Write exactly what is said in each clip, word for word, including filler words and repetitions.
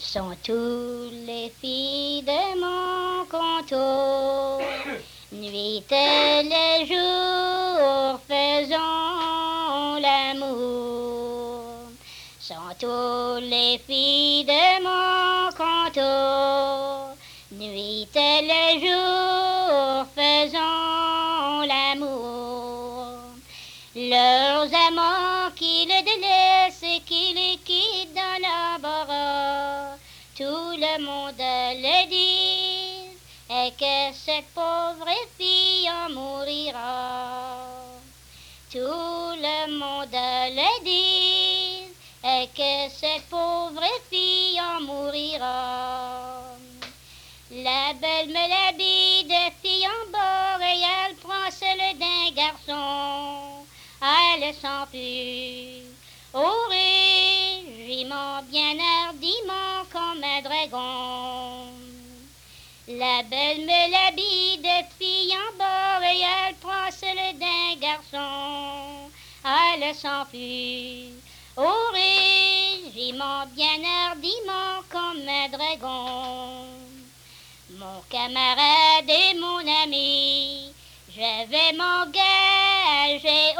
Sont tous les filles de mon contour, nuit et le jour faisons l'amour. Sont tous les filles de mon contour, nuit et le jour faisons l'amour. Leurs amants qui le délaissent et qui le quittent dans l'embarras, tout le monde le dit, et que cette pauvre fille en mourira. Tout le monde le dit, et que cette pauvre fille en mourira. La belle me l'habille de fille en bord, et elle prend celle d'un garçon. Elle s'enfuit au régiment bien hardiment comme un dragon. La belle me l'habille de fille en bord, et elle prend celle d'un garçon. Elle s'enfuit au régiment bien hardiment comme un dragon. Mon camarade et mon ami, je vais m'engager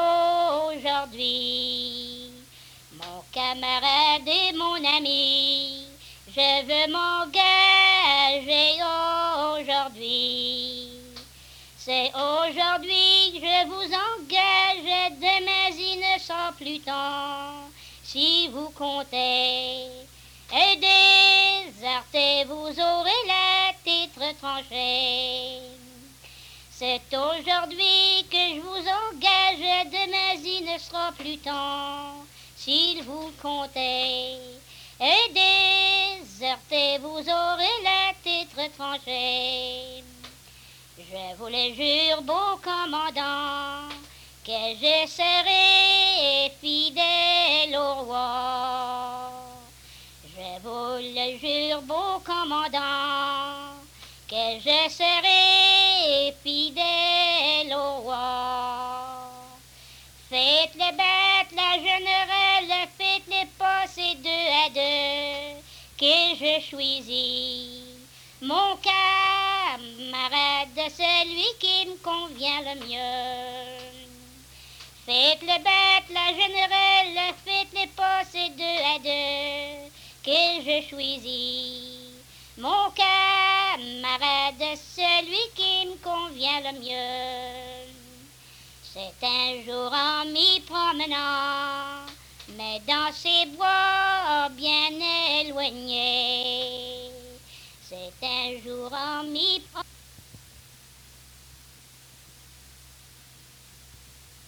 aujourd'hui. Mon camarade et mon ami, je veux m'engager aujourd'hui. C'est aujourd'hui que je vous engage, demain il ne sera plus temps. Si vous comptez et désertez, vous aurez la tête tranchée. C'est aujourd'hui que je vous engage, demain il ne sera plus temps. S'il vous comptez et désertez, vous aurez la tête tranchée. Je vous le jure, beau commandant, que je serai fidèle au roi. Je vous le jure, beau commandant, que je serai fidèle au roi. Faites les bêtes, la générale, faites les pas, c'est deux à deux, que je choisis mon camarade, celui qui me convient le mieux. Faites les bêtes, la générale, faites les pas, c'est deux à deux, que je choisis mon camarade, celui qui me convient le mieux. C'est un jour en m'y promenant, mais dans ces bois bien éloignés. C'est un jour en m'y promenant.